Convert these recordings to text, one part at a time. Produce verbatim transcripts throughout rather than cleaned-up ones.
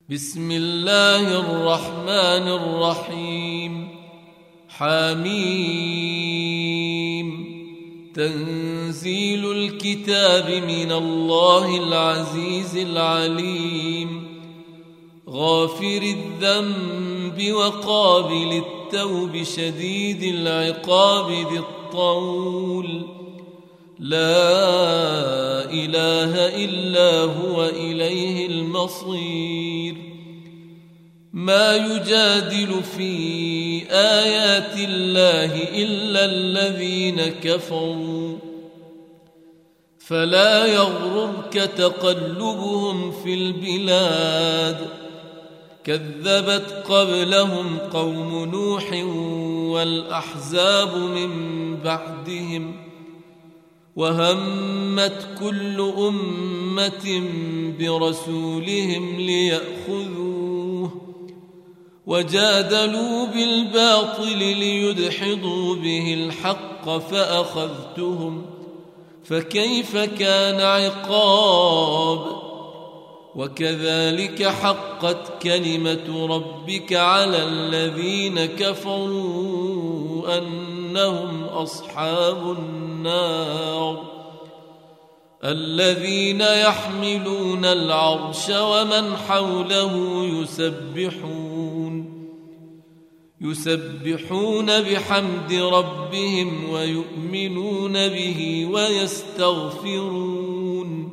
بسم الله الرحمن الرحيم. حميم. تنزيل الكتاب من الله العزيز العليم، غافر الذنب وقابل التوب شديد العقاب ذي الطول، لا إله إلا هو إليه المصير. ما يجادل في آيات الله إلا الذين كفروا، فلا يغررك تقلبهم في البلاد. كذبت قبلهم قوم نوح والأحزاب من بعدهم، وهمت كل أمة برسولهم ليأخذوه، وجادلوا بالباطل ليدحضوا به الحق فأخذتهم، فكيف كان عقاب. وكذلك حقت كلمة ربك على الذين كفروا أنهم أصحاب النار، الذين يحملون العرش ومن حوله يسبحون يسبحون بحمد ربهم ويؤمنون به ويستغفرون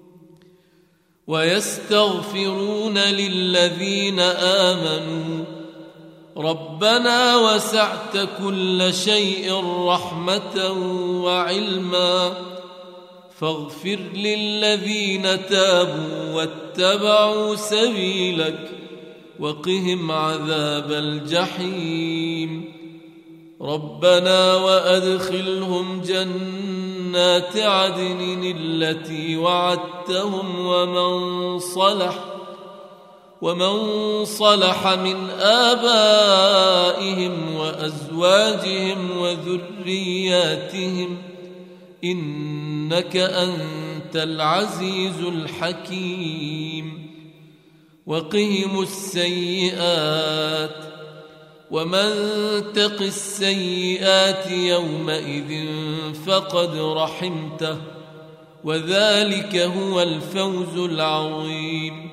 ويستغفرون للذين آمنوا ربنا وسعت كل شيء رحمة وعلما، فاغفر للذين تابوا واتبعوا سبيلك وقهم عذاب الجحيم. ربنا وأدخلهم جنات عدن التي وعدتهم ومن صلح ومن صلح من آبائهم وأزواجهم وذرياتهم، إنك أنت العزيز الحكيم. وقهم السيئات، ومن تق السيئات يومئذ فقد رحمته، وذلك هو الفوز العظيم.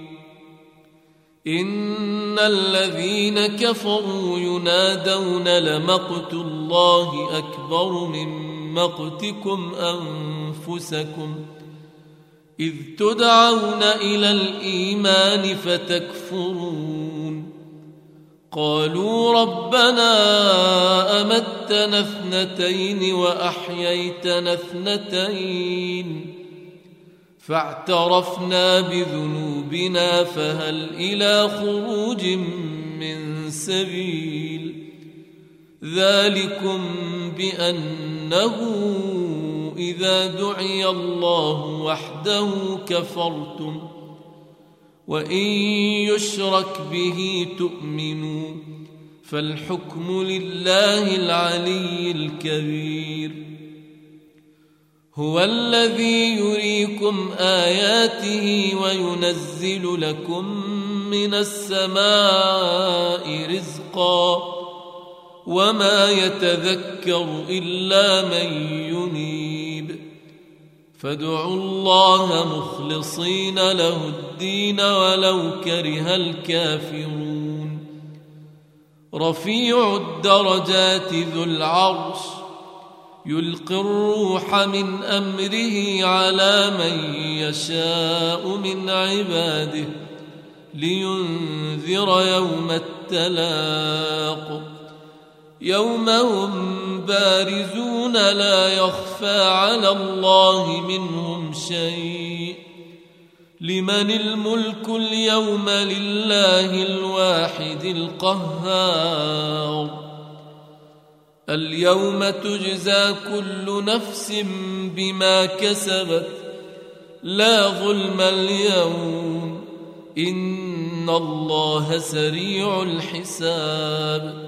إن الذين كفروا ينادون لمقت الله أكبر من مقتكم أنفسكم، إذ تدعون إلى الإيمان فتكفرون. قالوا ربنا أمتنا اثنتين وأحييتنا اثنتين، فاعترفنا بذنوبنا فهل إلى خروج من سبيل. ذلكم بأنه إذا دعي الله وحده كفرتم، وإن يشرك به تؤمنوا، فالحكم لله العلي الكبير. هو الذي يريكم آياته وينزل لكم من السماء رزقا، وما يتذكر إلا من ينيب. فادعوا الله مخلصين له الدين ولو كره الكافرون. رفيع الدرجات ذو العرش يلقي الروح من أمره على من يشاء من عباده لينذر يوم التلاق، يوم هم بارزون لا يخفى على الله منهم شيء. لمن الملك اليوم؟ لله الواحد القهار. اليوم تجزى كل نفس بما كسبت، لا ظلم اليوم، إن الله سريع الحساب.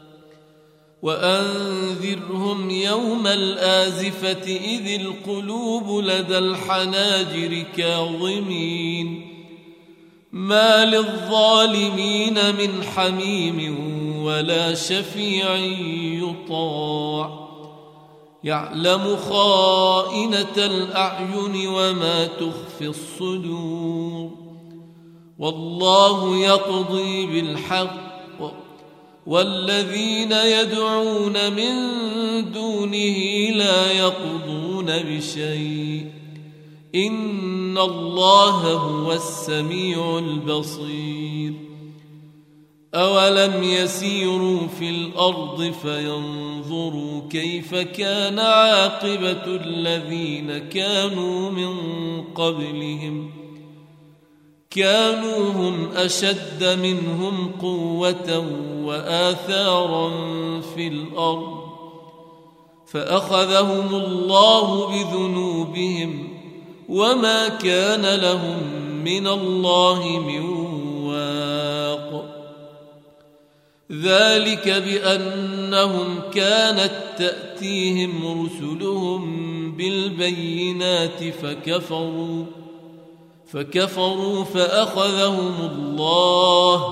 وأنذرهم يوم الآزفة إذ القلوب لدى الحناجر كاظمين ما للظالمين من حميم ولا شفيع يطاع يعلم خائنة الأعين وما تخفي الصدور والله يقضي بالحق والذين يدعون من دونه لا يقضون بشيء إن الله هو السميع البصير أولم يسيروا في الأرض فينظروا كيف كان عاقبة الذين كانوا من قبلهم كانوا هم أشد منهم قوة وآثارا في الأرض فأخذهم الله بذنوبهم وما كان لهم من الله من واق ذلك بأنهم كانت تأتيهم رسلهم بالبينات فكفروا فكفروا فأخذهم الله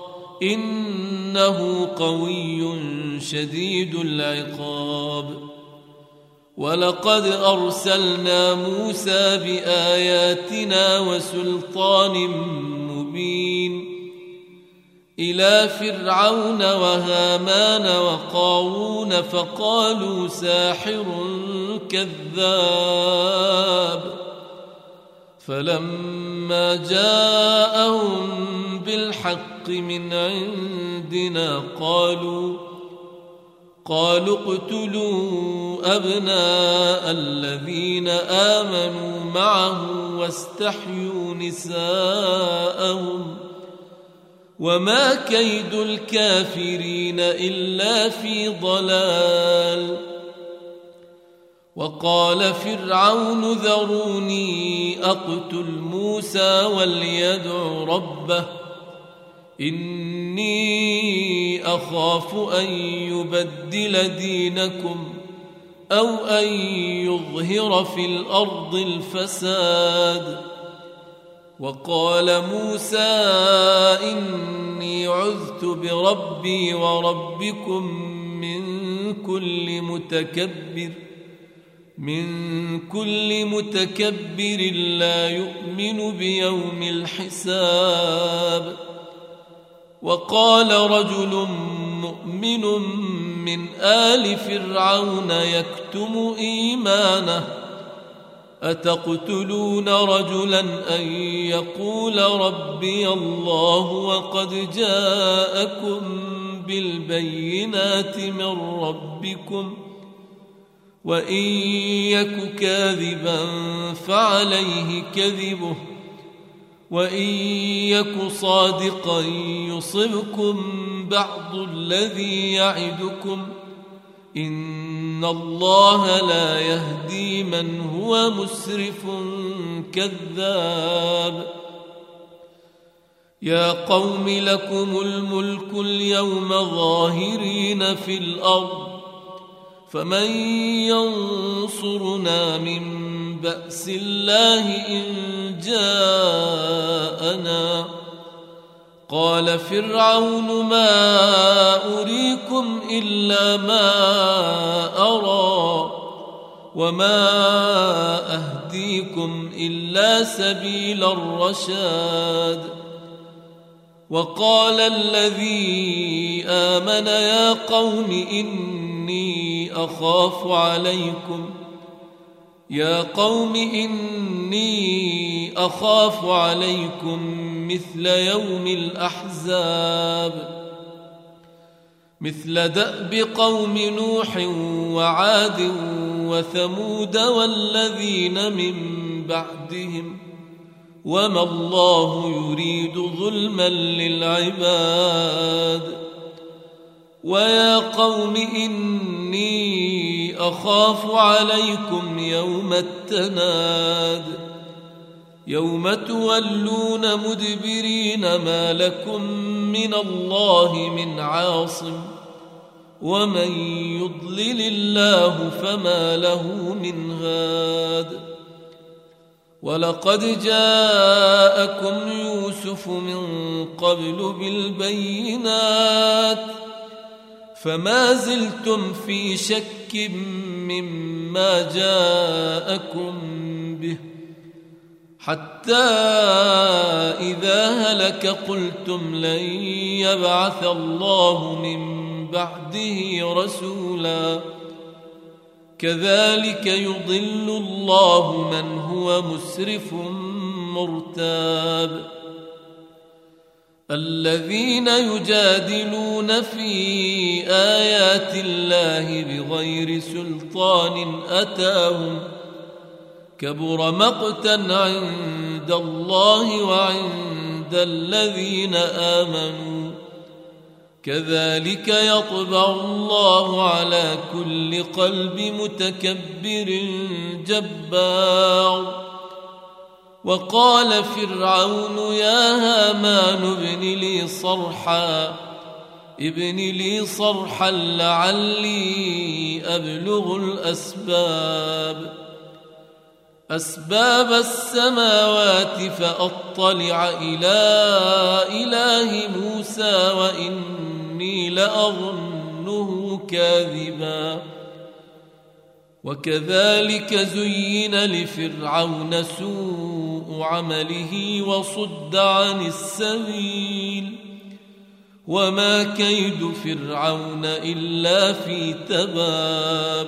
إنه قوي شديد العقاب ولقد أرسلنا موسى بآياتنا وسلطان مبين إلى فرعون وهامان وقارون فقالوا ساحر كذاب فلما جاءهم بالحق من عندنا قالوا قالوا اقتلوا أبناء الذين آمنوا معه واستحيوا نساءهم وما كيد الكافرين إلا في ضلال وقال فرعون ذروني أقتل موسى وليدع ربه إني أخاف أن يبدل دينكم أو أن يظهر في الأرض الفساد وقال موسى إني عذت بربي وربكم من كل متكبر من كل متكبر لا يؤمن بيوم الحساب وقال رجل مؤمن من آل فرعون يكتم إيمانه أتقتلون رجلا أن يقول ربي الله وقد جاءكم بالبينات من ربكم وإن يك كاذبا فعليه كذبه وإن يك صادقا يصبكم بعض الذي يعدكم إن الله لا يهدي من هو مسرف كذاب يا قوم لكم الملك اليوم ظاهرين في الأرض فمن ينصرنا من بأس الله إن جاءنا قال فرعون ما أريكم إلا ما أرى وما أهديكم إلا سبيل الرشاد وقال الذي آمن يا قوم إني أخاف عليكم يا قوم إني أخاف عليكم مثل يوم الأحزاب مثل دأب قوم نوح وعاد وثمود والذين من بعدهم وما الله يريد ظلما للعباد ويا قوم إني أخاف عليكم يوم التناد يوم تولون مدبرين ما لكم من الله من عاصم ومن يضلل الله فما له من هاد ولقد جاءكم يوسف من قبل بالبينات فما زلتم في شك مما جاءكم به حتى إذا هلك قلتم لن يبعث الله من بعده رسولا كذلك يضل الله من هو مسرف مرتاب الذين يجادلون في آيات الله بغير سلطان أتاهم كبر مقتا عند الله وعند الذين آمنوا كذلك يطبع الله على كل قلب متكبر جبار وقال فرعون يا هامان ابن لي صرحا ابن لي صرحا لعلي أبلغ الأسباب أسباب السماوات فأطلع إلى إله موسى وإني لأظنه كاذبا وكذلك زين لفرعون سوء عمله وصد عن السبيل وما كيد فرعون إلا في تباب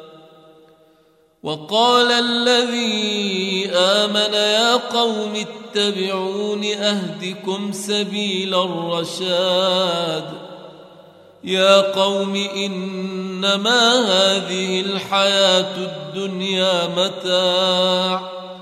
وقال الذي آمن يا قوم اتبعون أهدكم سبيل الرشاد يا قوم إنما هذه الحياة الدنيا متاع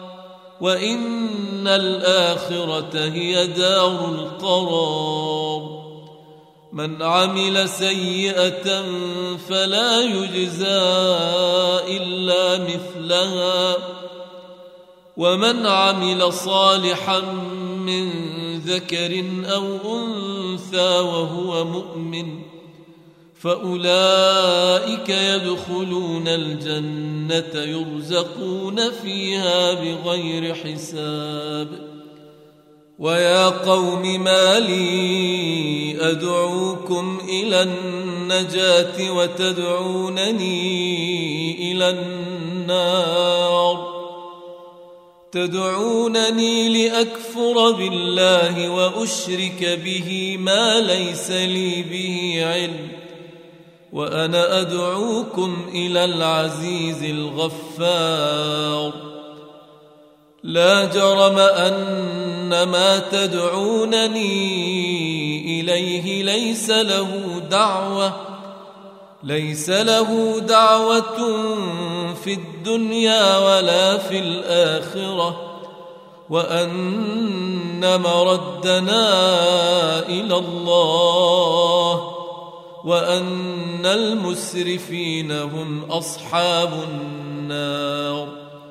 وإن الآخرة هي دار القرار من عمل سيئة فلا يجزى إلا مثلها ومن عمل صالحا من ذكر أو أنثى وهو مؤمن فأولئك يدخلون الجنة يرزقون فيها بغير حساب ويا قوم ما لي أدعوكم إلى النجاة وتدعونني إلى النار تدعونني لأكفر بالله وأشرك به ما ليس لي به علم وأنا أدعوكم إلى العزيز الغفار لا جرم أن ما تدعونني إليه ليس له دعوة ليس له دعوة في الدنيا ولا في الآخرة وأن مردنا إلى الله وأن المسرفين هم أصحاب النار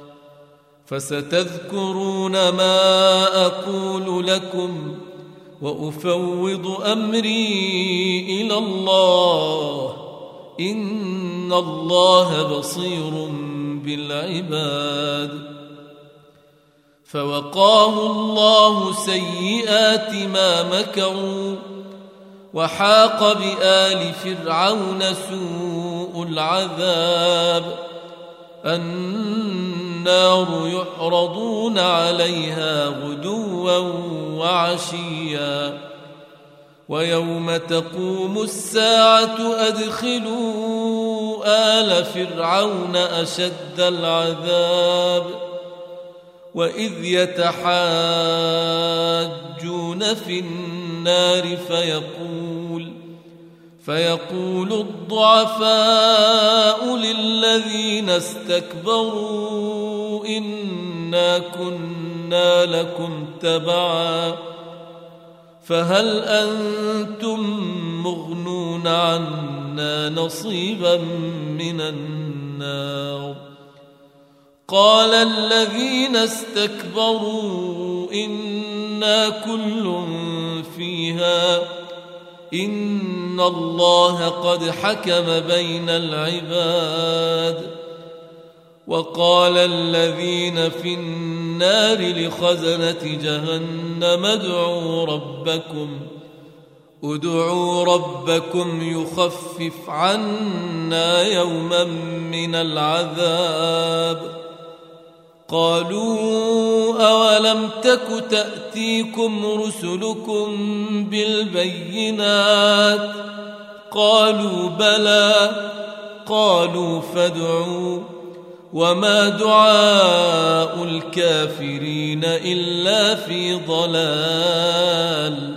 فستذكرون ما أقول لكم وأفوض أمري إلى الله إن الله بصير بالعباد فوقاه الله سيئات ما مكروا وحاق بآل فرعون سوء العذاب النار يعرضون عليها غدوا وعشيا ويوم تقوم الساعة أدخلوا آل فرعون أشد العذاب وإذ يتحاجون في النار فيقول فيقول الضعفاء للذين استكبروا إنا كنا لكم تبعا فهل أنتم مغنون عنا نصيبا من النار قال الذين استكبروا إنا كل فيها إن الله قد حكم بين العباد وقال الذين في النار النار لخزنة جهنم ادعوا ربكم ادعوا ربكم يخفف عنا يوما من العذاب. قالوا أولم تك تأتيكم رسلكم بالبينات قالوا بلى قالوا فادعوا وما دعاء الكافرين إلا في ضلال.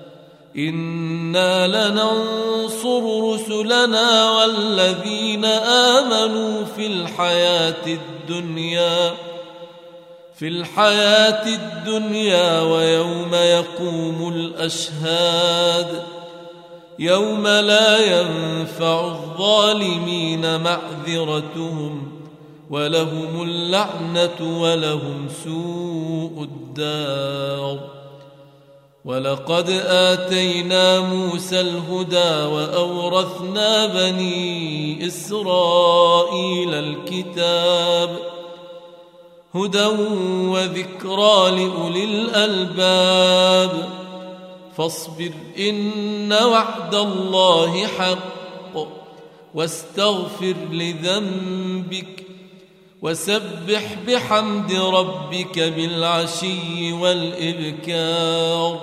إنا لننصر رسلنا والذين آمنوا في الحياة الدنيا في الحياة الدنيا ويوم يقوم الأشهاد يوم لا ينفع الظالمين معذرتهم ولهم اللعنة ولهم سوء الدار. ولقد آتينا موسى الهدى وأورثنا بني إسرائيل الكتاب هدى وذكرى لأولي الألباب. فاصبر إن وعد الله حق واستغفر لذنبك وسبح بحمد ربك بالعشي والإبكار.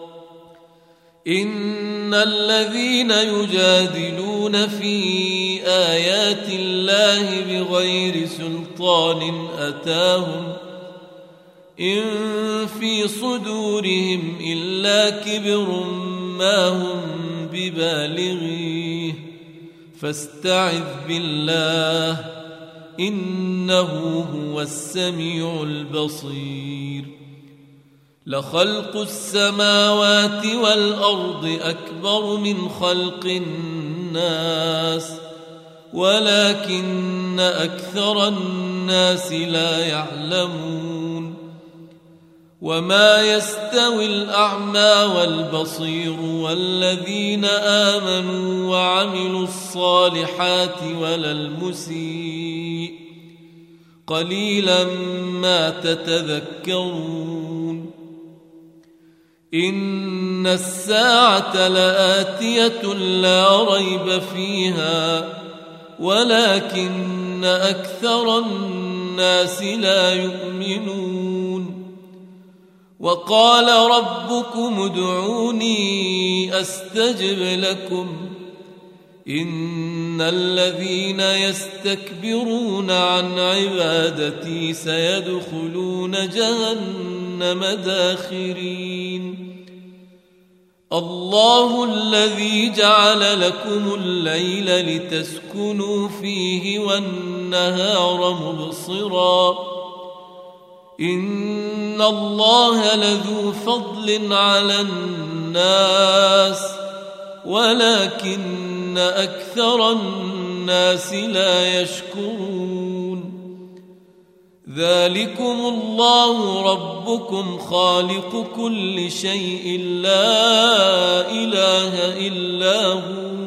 إن الذين يجادلون في آيات الله بغير سلطان أتاهم إن في صدورهم إلا كبر ما هم ببالغيه فاستعذ بالله إنه هو السميع البصير. لخلق السماوات والأرض أكبر من خلق الناس ولكن أكثر الناس لا يعلمون. وما يستوي الأعمى والبصير والذين آمنوا وعملوا الصالحات ولا المسيء قليلا ما تتذكرون. إن الساعة لآتية لا ريب فيها ولكن أكثر الناس لا يؤمنون. وقال ربكم ادعوني أستجب لكم إن الذين يستكبرون عن عبادتي سيدخلون جهنم داخرين. الله الذي جعل لكم الليل لتسكنوا فيه والنهار مبصرا إن الله لذو فضل على الناس ولكن أكثر الناس لا يشكرون. ذلكم الله ربكم خالق كل شيء لا إله إلا هو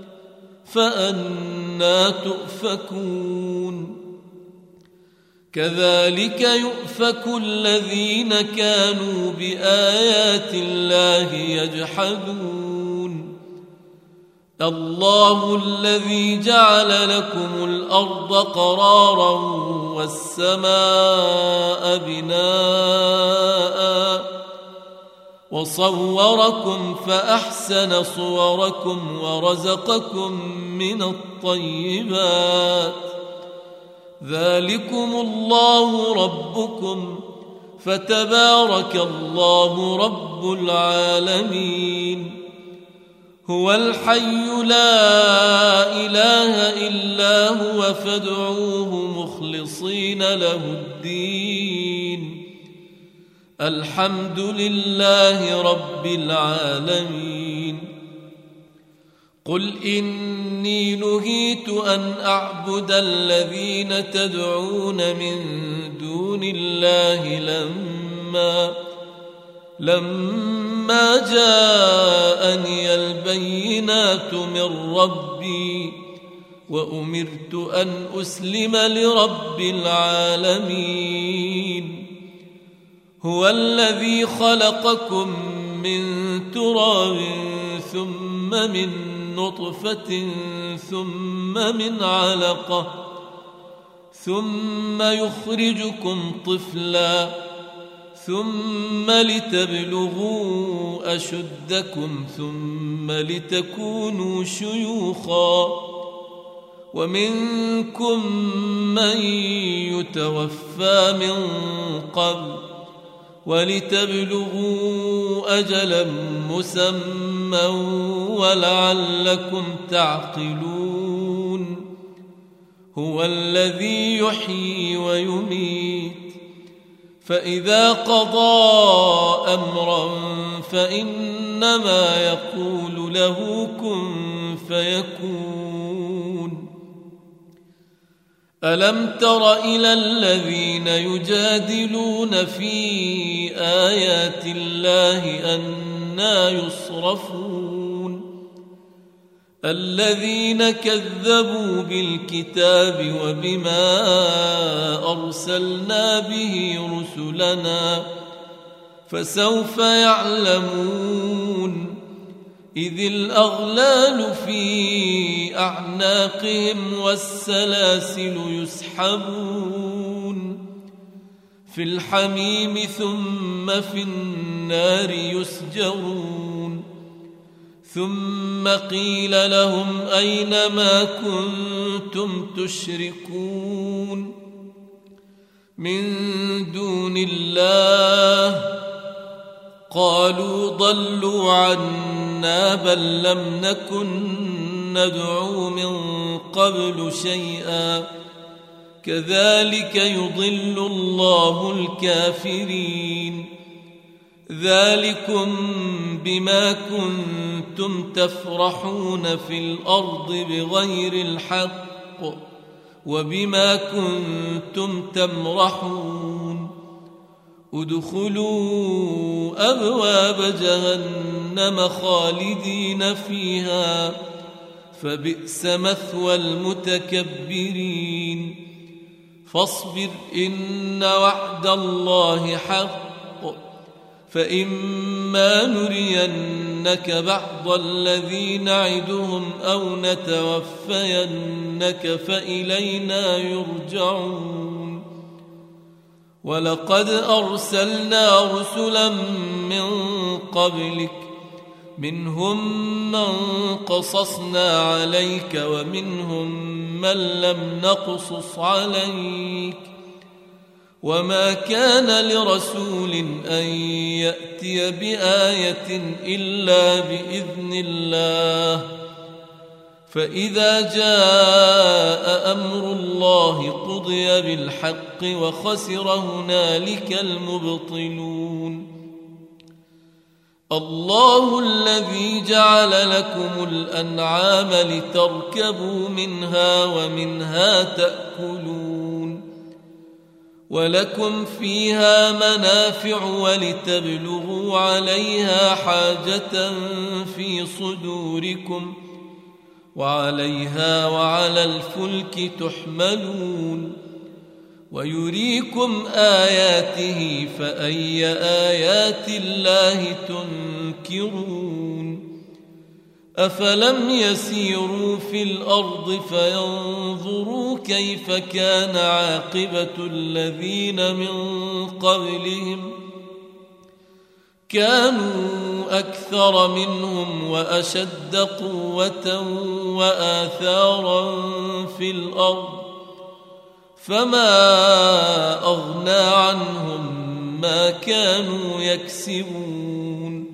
فأنى تؤفكون. كذلك يؤفك الذين كانوا بآيات الله يجحدون. الله الذي جعل لكم الأرض قرارا والسماء بناء وصوركم فأحسن صوركم ورزقكم من الطيبات. ذلكم الله ربكم فتبارك الله رب العالمين. هو الحي لا إله إلا هو فادعوه مخلصين له الدين الحمد لله رب العالمين. قل إني نهيت أن أعبد الذين تدعون من دون الله لما لما جاءني البينات من ربي وأمرت أن أسلم لرب العالمين. هو الذي خلقكم من تراب ثم من نطفة ثم من علقة ثم يخرجكم طفلا ثم لتبلغوا أشدكم ثم لتكونوا شيوخا ومنكم من يتوفى من قبل ولتبلغوا أجلا مسمى ولعلكم تعقلون هو الذي يحيي ويميت فإذا قضى أمرا فإنما يقول له كن فيكون ألم تر إلى الذين يجادلون في آيات الله أنى يصرفون الذين كذبوا بالكتاب وبما أرسلنا به رسلنا فسوف يعلمون إذ الأغلال في أعناقهم والسلاسل يسحبون في الحميم ثم في النار يسجرون ثم قيل لهم أين ما كنتم تشركون من دون الله قالوا ضلوا عنا بل لم نكن ندعو من قبل شيئا كذلك يضل الله الكافرين ذلكم بما كنتم تفرحون في الأرض بغير الحق وبما كنتم تمرحون ادخلوا أبواب جهنم خالدين فيها فبئس مثوى المتكبرين فاصبر إن وعد الله حق فإما نرينك بعض الذي نعدهم أو نتوفينك فإلينا يرجعون ولقد أرسلنا رسلا من قبلك منهم من قصصنا عليك ومنهم من لم نقصص عليك وما كان لرسول أن يأتي بآية إلا بإذن الله فإذا جاء أمر الله قضي بالحق وخسر هنالك المبطلون الله الذي جعل لكم الأنعام لتركبوا منها ومنها تأكلون ولكم فيها منافع ولتبلغوا عليها حاجة في صدوركم وعليها وعلى الفلك تحملون ويريكم آياته فأي آيات الله تنكرون أفلم يسيروا في الأرض فينظروا كيف كان عاقبة الذين من قبلهم كانوا أكثر منهم وأشد قوة وآثارا في الأرض فما أغنى عنهم ما كانوا يكسبون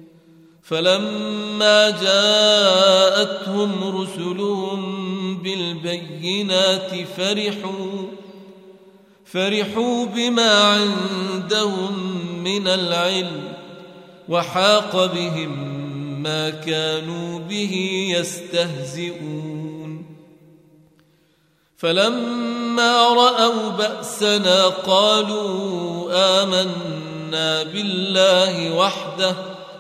فلما جاءتهم رسلهم بالبينات فرحوا فرحوا بما عندهم من العلم وحاق بهم ما كانوا به يستهزئون فلما رأوا بأسنا قالوا آمنا بالله وحده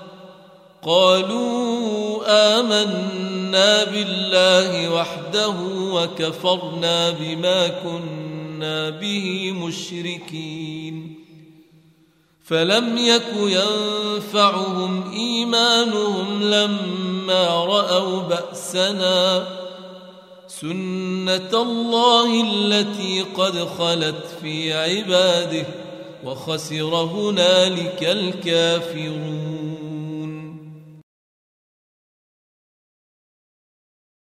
قالوا آمنا بالله وحده وكفرنا بما كنا به مشركين فلم يك ينفعهم إيمانهم لما رأوا بأسنا سنة الله التي قد خلت في عباده وخسر هنالك الكافرون.